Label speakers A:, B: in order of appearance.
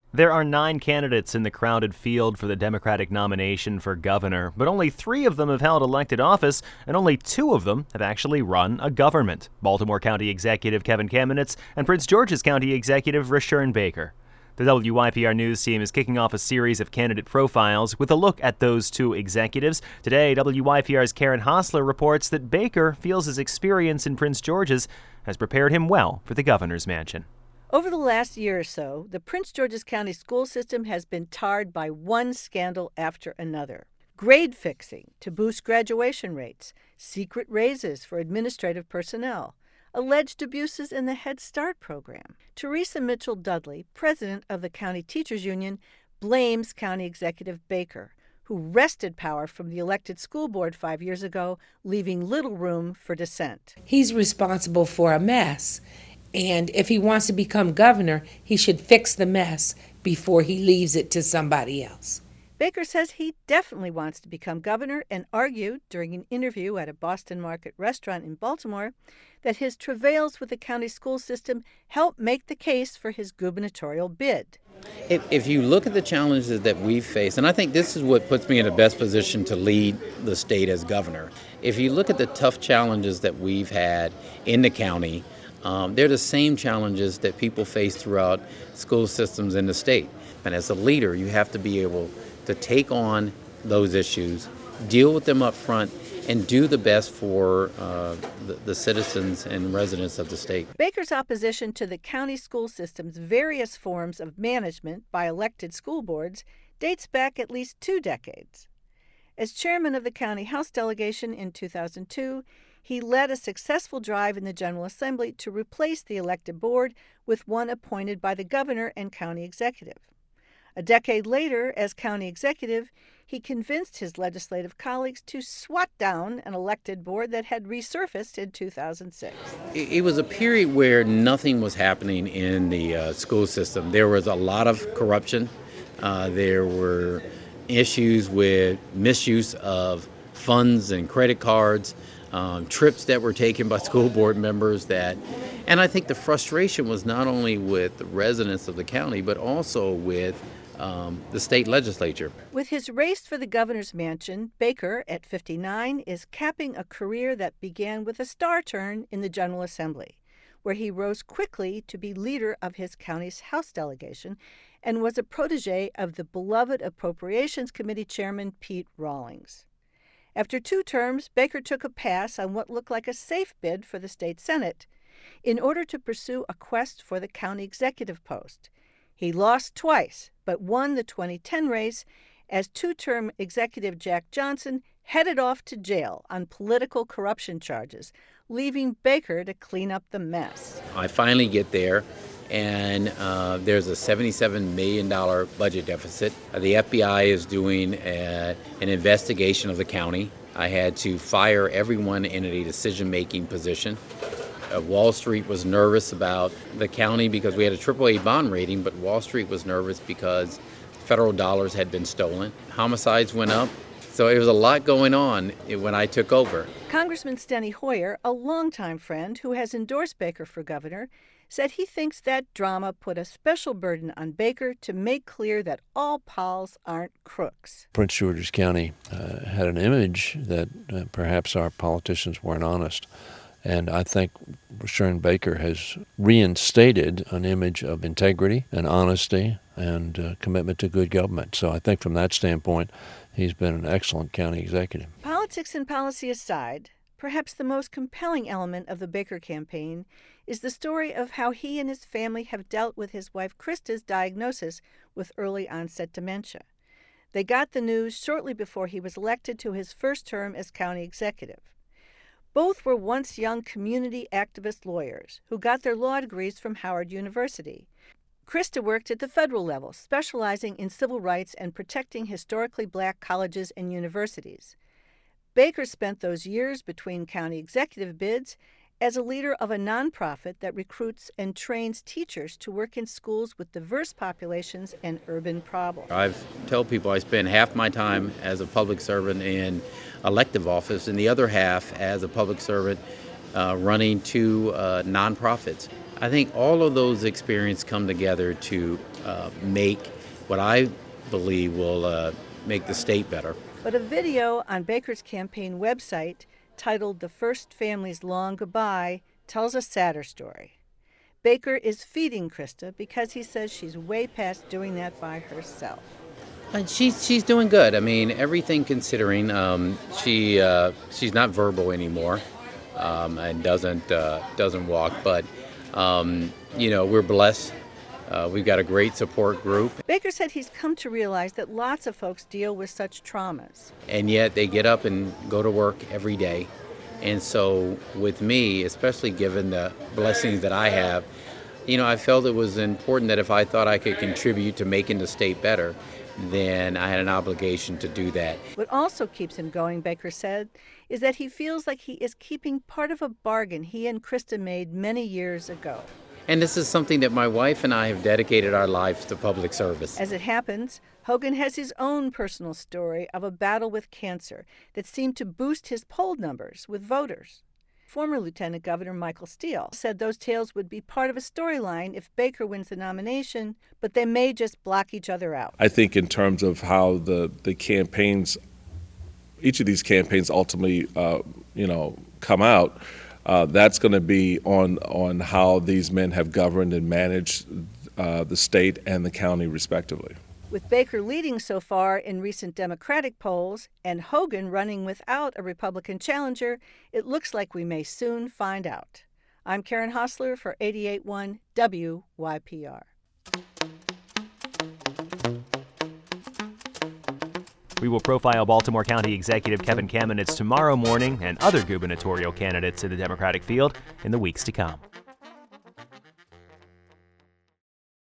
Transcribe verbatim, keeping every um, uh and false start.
A: There are nine candidates in the crowded field for the Democratic nomination for governor, but only three of them have held elected office, and only two of them have actually run a government: Baltimore County Executive Kevin Kamenetz and Prince George's County Executive Rushern Baker. The W Y P R News team is kicking off a series of candidate profiles with a look at those two executives. Today, W Y P R's Karen Hosler reports that Baker feels his experience in Prince George's has prepared him well for the governor's mansion.
B: Over the last year or so, the Prince George's County school system has been tarred by one scandal after another. Grade fixing to boost graduation rates, secret raises for administrative personnel, alleged abuses in the Head Start program. Teresa Mitchell Dudley, president of the County Teachers Union, blames County Executive Baker, who wrested power from the elected school board five years ago, leaving little room for dissent.
C: He's responsible for a mess. And if he wants to become governor, he should fix the mess before he leaves it to somebody else.
B: Baker says he definitely wants to become governor and argued during an interview at a Boston Market restaurant in Baltimore that his travails with the county school system helped make the case for his gubernatorial bid.
D: If, if you look at the challenges that we've faced, and I think this is what puts me in the best position to lead the state as governor. If you look at the tough challenges that we've had in the county, Um, they're the same challenges that people face throughout school systems in the state. And as a leader, you have to be able to take on those issues, deal with them up front, and do the best for uh, the, the citizens and residents of the state.
B: Baker's opposition to the county school system's various forms of management by elected school boards dates back at least two decades. As chairman of the county House delegation in two thousand two, he led a successful drive in the General Assembly to replace the elected board with one appointed by the governor and county executive. A decade later, as county executive, he convinced his legislative colleagues to swat down an elected board that had resurfaced in two thousand six.
D: It was a period where nothing was happening in the uh, school system. There was a lot of corruption. Uh, there were issues with misuse of funds and credit cards. Um, trips that were taken by school board members that, and I think the frustration was not only with the residents of the county, but also with um, the state legislature.
B: With his race for the governor's mansion, Baker, at fifty-nine, is capping a career that began with a star turn in the General Assembly, where he rose quickly to be leader of his county's House delegation and was a protege of the beloved Appropriations Committee Chairman Pete Rawlings. After two terms, Baker took a pass on what looked like a safe bid for the state Senate in order to pursue a quest for the county executive post. He lost twice, but won the twenty ten race as two-term executive Jack Johnson headed off to jail on political corruption charges, leaving Baker to clean up the mess.
D: I finally get there, and uh, there's a seventy-seven million dollars budget deficit. Uh, the F B I is doing a, an investigation of the county. I had to fire everyone in a decision-making position. Uh, Wall Street was nervous about the county because we had a triple A bond rating, but Wall Street was nervous because federal dollars had been stolen. Homicides went up. So it was a lot going on when I took over.
B: Congressman Steny Hoyer, a longtime friend who has endorsed Baker for governor, said he thinks that drama put a special burden on Baker to make clear that all Pols aren't crooks.
E: Prince George's County uh, had an image that uh, perhaps our politicians weren't honest. And I think Rushern Baker has reinstated an image of integrity and honesty and uh, commitment to good government. So I think from that standpoint, he's been an excellent county executive.
B: Politics and policy aside, perhaps the most compelling element of the Baker campaign is the story of how he and his family have dealt with his wife Krista's diagnosis with early onset dementia. They got the news shortly before he was elected to his first term as county executive. Both were once young community activist lawyers who got their law degrees from Howard University. Krista worked at the federal level, specializing in civil rights and protecting historically black colleges and universities. Baker spent those years between county executive bids as a leader of a nonprofit that recruits and trains teachers to work in schools with diverse populations and urban problems.
D: I tell people I spend half my time as a public servant in elective office and the other half as a public servant uh, running two uh, nonprofits. I think all of those experiences come together to uh, make what I believe will uh, make the state better.
B: But a video on Baker's campaign website titled "The First Family's Long Goodbye" tells a sadder story. Baker is feeding Krista because he says she's way past doing that by herself.
D: And she's she's doing good. I mean, everything considering, um, she uh, she's not verbal anymore, um, and doesn't uh, doesn't walk. But um, you know, we're blessed. Uh, we've got a great support group.
B: Baker said he's come to realize that lots of folks deal with such traumas.
D: And yet they get up and go to work every day. And so with me, especially given the blessings that I have, you know, I felt it was important that if I thought I could contribute to making the state better, then I had an obligation to do that.
B: What also keeps him going, Baker said, is that he feels like he is keeping part of a bargain he and Krista made many years ago.
D: And this is something that my wife and I have dedicated our lives to public service.
B: As it happens, Hogan has his own personal story of a battle with cancer that seemed to boost his poll numbers with voters. Former Lieutenant Governor Michael Steele said those tales would be part of a storyline if Baker wins the nomination, but they may just block each other out.
F: I think in terms of how the, the campaigns, each of these campaigns ultimately, uh, you know, come out, Uh, that's going to be on on how these men have governed and managed uh, the state and the county respectively.
B: With Baker leading so far in recent Democratic polls and Hogan running without a Republican challenger, it looks like we may soon find out. I'm Karen Hostler for eighty-eight point one W Y P R.
A: We will profile Baltimore County Executive Kevin Kamenetz tomorrow morning and other gubernatorial candidates in the Democratic field in the weeks to come.